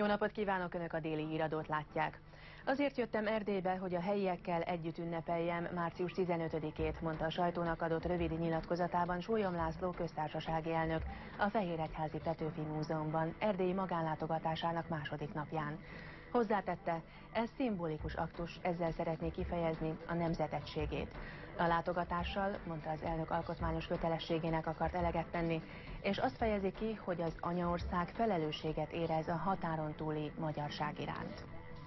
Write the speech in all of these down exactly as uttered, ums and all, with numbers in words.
Jó napot kívánok, Önök a Déli Híradót látják. Azért jöttem Erdélybe, hogy a helyiekkel együtt ünnepeljem március tizenötödikét, mondta a sajtónak adott rövid nyilatkozatában Sólyom László köztársasági elnök a Fehéregyházi Petőfi Múzeumban erdélyi magánlátogatásának második napján. Hozzátette, ez szimbolikus aktus, ezzel szeretné kifejezni a nemzet egységét. A látogatással, mondta az elnök, alkotmányos kötelességének akart eleget tenni, és azt fejezi ki, hogy az anyaország felelősséget érez a határon túli magyarság iránt.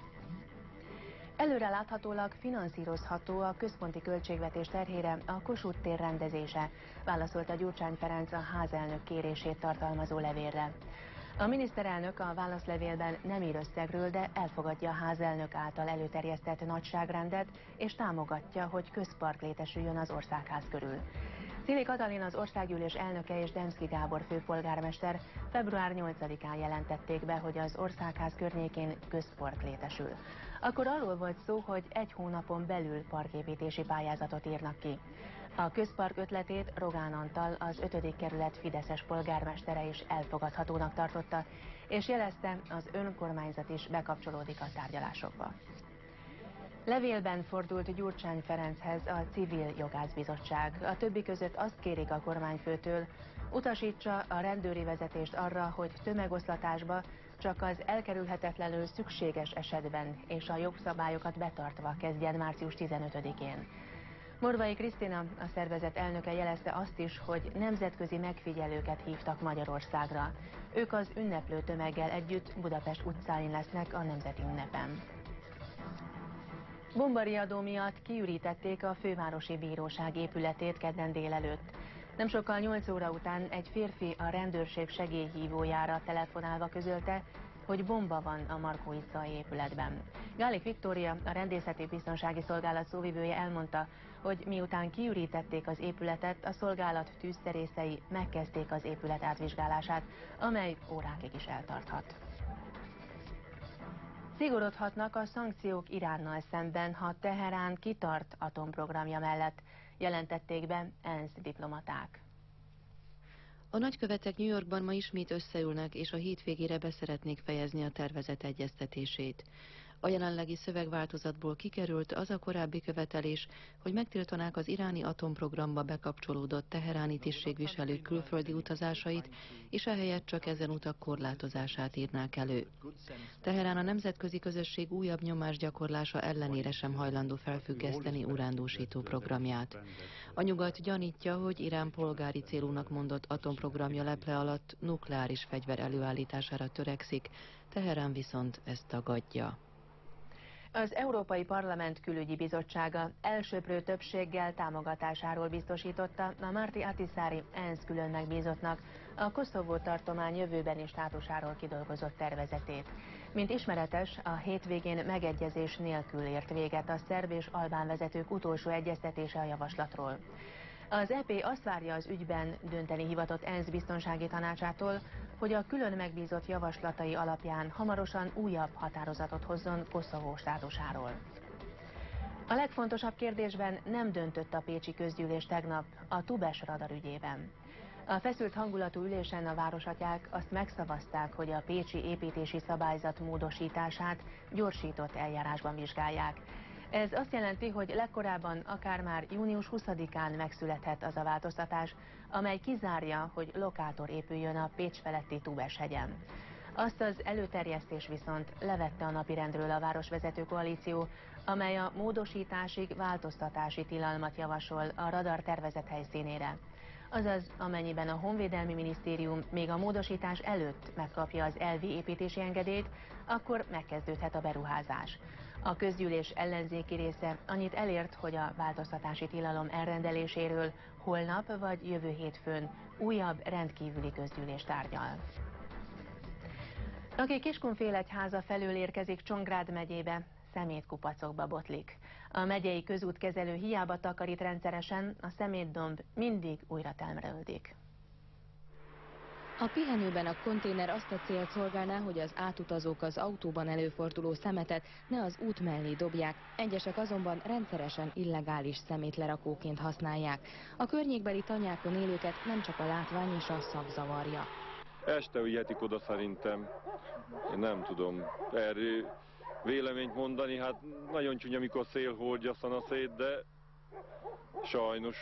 Előre láthatólag finanszírozható a központi költségvetés terhére a Kossuth tér rendezése, válaszolta Gyurcsány Ferenc a házelnök kérését tartalmazó levélre. A miniszterelnök a válaszlevélben nem ír összegről, de elfogadja a házelnök által előterjesztett nagyságrendet, és támogatja, hogy közpark létesüljön az Országház körül. Cili Katalin, az országgyűlés elnöke, és Demszky Gábor főpolgármester február nyolcadikán jelentették be, hogy az Országház környékén közpark létesül. Akkor arról volt szó, hogy egy hónapon belül parképítési pályázatot írnak ki. A közpark ötletét Rogán Antal, az ötödik kerület fideszes polgármestere is elfogadhatónak tartotta, és jelezte, az önkormányzat is bekapcsolódik a tárgyalásokba. Levélben fordult Gyurcsány Ferenchez a Civil Jogászbizottság. A többi között azt kérik a kormányfőtől, utasítsa a rendőri vezetést arra, hogy tömegoszlatásba csak az elkerülhetetlenül szükséges esetben és a jogszabályokat betartva kezdjen március tizenötödikén. Morvai Krisztina, a szervezet elnöke, jelezte azt is, hogy nemzetközi megfigyelőket hívtak Magyarországra. Ők az ünneplő tömeggel együtt Budapest utcáin lesznek a nemzeti ünnepen. Bombariadó miatt kiürítették a fővárosi bíróság épületét kedden délelőtt. Nem sokkal nyolc óra után egy férfi a rendőrség segélyhívójára telefonálva közölte, hogy bomba van a Markó utcai épületben. Gálik Viktória, a rendészeti biztonsági szolgálat szóvivője elmondta, hogy miután kiürítették az épületet, a szolgálat tűzszerészei megkezdték az épület átvizsgálását, amely órákig is eltarthat. Szigorodhatnak a szankciók Iránnal szemben, ha Teherán kitart atomprogramja mellett, jelentették be ENSZ diplomaták. A nagykövetek New Yorkban ma ismét összeülnek, és a hétvégére beszeretnék fejezni a tervezet egyeztetését. A jelenlegi szövegváltozatból kikerült az a korábbi követelés, hogy megtiltanák az iráni atomprogramba bekapcsolódott teheráni tisztségviselők külföldi utazásait, és ehelyett csak ezen utak korlátozását írnák elő. Teherán a nemzetközi közösség újabb nyomásgyakorlása ellenére sem hajlandó felfüggeszteni urándúsító programját. A nyugat gyanítja, hogy Irán polgári célúnak mondott atomprogramja leple alatt nukleáris fegyver előállítására törekszik, Teherán viszont ezt tagadja. Az Európai Parlament Külügyi Bizottsága elsöprő többséggel támogatásáról biztosította a Martti Ahtisaari ENSZ külön megbízottnak a Koszovó tartomány jövőbeni státusáról kidolgozott tervezetét. Mint ismeretes, a hétvégén megegyezés nélkül ért véget a szerb és albán vezetők utolsó egyeztetése a javaslatról. Az é pé azt várja az ügyben dönteni hivatott ENSZ biztonsági tanácsától, hogy a külön megbízott javaslatai alapján hamarosan újabb határozatot hozzon Koszovó státusáról. A legfontosabb kérdésben nem döntött a pécsi közgyűlés tegnap, a Tubes radar ügyében. A feszült hangulatú ülésen a városatyák azt megszavazták, hogy a pécsi építési szabályzat módosítását gyorsított eljárásban vizsgálják. Ez azt jelenti, hogy legkorábban akár már június huszadikán megszülethet az a változtatás, amely kizárja, hogy lokátor épüljön a Pécs feletti Tubes-hegyen. Azt az előterjesztés viszont levette a napirendről a városvezető koalíció, amely a módosításig változtatási tilalmat javasol a radar tervezett helyszínére. Azaz, amennyiben a Honvédelmi Minisztérium még a módosítás előtt megkapja az elvi építési engedélyt, akkor megkezdődhet a beruházás. A közgyűlés ellenzéki része annyit elért, hogy a változtatási tilalom elrendeléséről holnap vagy jövő hétfőn újabb rendkívüli közgyűlés tárgyal. Aki Kiskunfélegyháza felől érkezik Csongrád megyébe, szemétkupacokba botlik. A megyei közútkezelő hiába takarít rendszeresen, a szemétdomb mindig újra telmröldik. A pihenőben a konténer azt a célt szolgálná, hogy az átutazók az autóban előforduló szemetet ne az út mellé dobják, egyesek azonban rendszeresen illegális szemétlerakóként használják. A környékbeli tanyákon élőket nem csak a látvány és a szag zavarja. Este vihetik oda szerintem. Én nem tudom erről véleményt mondani, hát nagyon csúnya, amikor szél hordja a szanaszét, de sajnos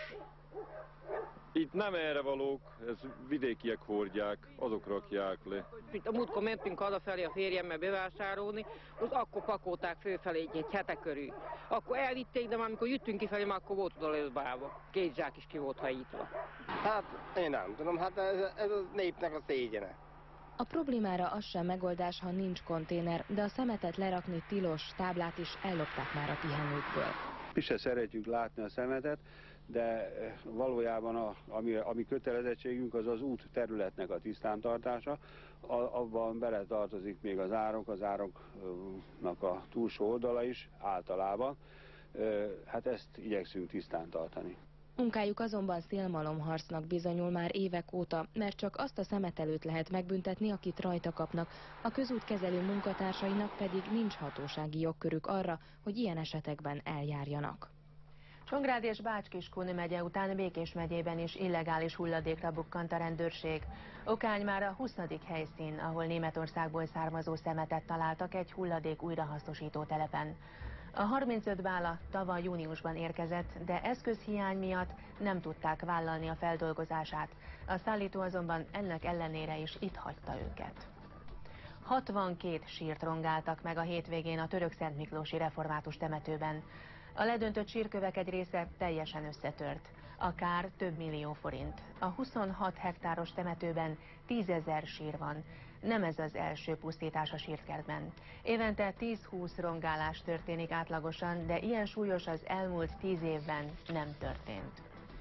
itt nem erre valók, ez vidékiek hordják, azok rakják le. Itt a múltkor mentünk hazafelé a férjemmel bevásárolni, az akkor pakolták fölfelé egy hete körül. Akkor elvitték, de már amikor jöttünk kifelé, már akkor volt oda lőzbálva. Két zsák is ki volt hajítva. Hát én nem tudom, hát ez, ez a népnek a szégyene. A problémára az sem megoldás, ha nincs konténer, de a szemetet lerakni tilos, táblát is ellopták már a pihenőkből. Mi se szeretjük látni a szemetet, de valójában a, ami, ami kötelezettségünk az az út területnek a tisztántartása, a, abban beletartozik még az árok, az ároknak a túlsó oldala is általában, hát ezt igyekszünk tisztán tartani. Munkájuk azonban szélmalomharcnak bizonyul már évek óta, mert csak azt a szemetelőt lehet megbüntetni, akit rajta kapnak, a közútkezelő munkatársainak pedig nincs hatósági jogkörük arra, hogy ilyen esetekben eljárjanak. Csongrád és Bács-Kiskun megye után Békés megyében is illegális hulladékra bukkant a rendőrség. Okány már a huszadik helyszín, ahol Németországból származó szemetet találtak egy hulladék újrahasznosító telepen. A harmincöt bála tavaly júniusban érkezett, de eszközhiány miatt nem tudták vállalni a feldolgozását. A szállító azonban ennek ellenére is itt hagyta őket. hatvankét sírt rongáltak meg a hétvégén a Törökszentmiklósi református temetőben. A ledöntött sírkövek egy része teljesen összetört. A kár több millió forint. A huszonhat hektáros temetőben tízezer sír van. Nem ez az első pusztítás a sírkertben. Évente tíz-húsz rongálás történik átlagosan, de ilyen súlyos az elmúlt tíz évben nem történt.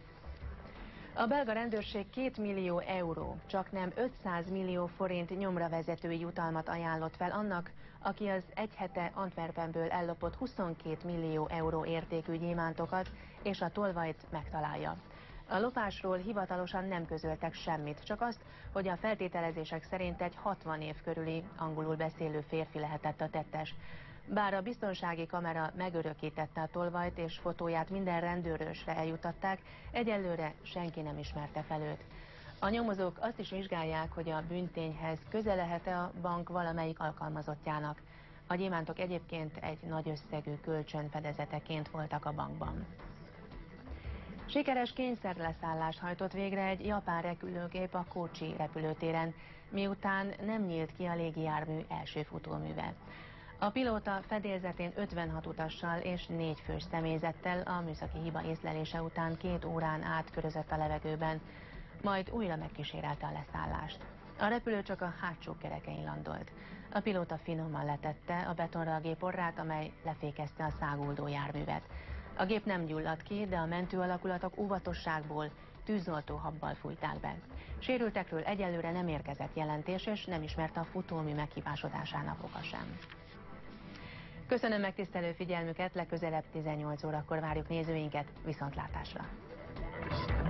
A belga rendőrség két millió euró, csaknem ötszáz millió forint nyomra vezetői jutalmat ajánlott fel annak, aki az egy hete Antwerpenből ellopott huszonkét millió euró értékű gyémántokat és a tolvajt megtalálja. A lopásról hivatalosan nem közöltek semmit, csak azt, hogy a feltételezések szerint egy hatvan év körüli angolul beszélő férfi lehetett a tettes. Bár a biztonsági kamera megörökítette a tolvajt és fotóját minden rendőrösre eljutatták, egyelőre senki nem ismerte fel őt. A nyomozók azt is vizsgálják, hogy a bűntényhez köze lehet-e a bank valamelyik alkalmazottjának. A gyémántok egyébként egy nagy összegű kölcsön fedezeteként voltak a bankban. Sikeres kényszerleszállást hajtott végre egy japán repülőgép a Kócsi repülőtéren, miután nem nyílt ki a légijármű első futóműve. A pilóta fedélzetén ötvenhat utassal és négy fős személyzettel a műszaki hiba észlelése után két órán át körözött a levegőben, majd újra megkísérelte a leszállást. A repülő csak a hátsó kerekein landolt. A pilóta finoman letette a betonra a gép orrát, amely lefékezte a száguldó járművet. A gép nem gyulladt ki, de a mentő alakulatok óvatosságból tűzoltóhabbal fújták be. Sérültekről egyelőre nem érkezett jelentés, és nem ismerte a futómű meghibásodásának oka sem. Köszönöm megtisztelő figyelmüket, legközelebb tizennyolc órakor várjuk nézőinket, viszontlátásra!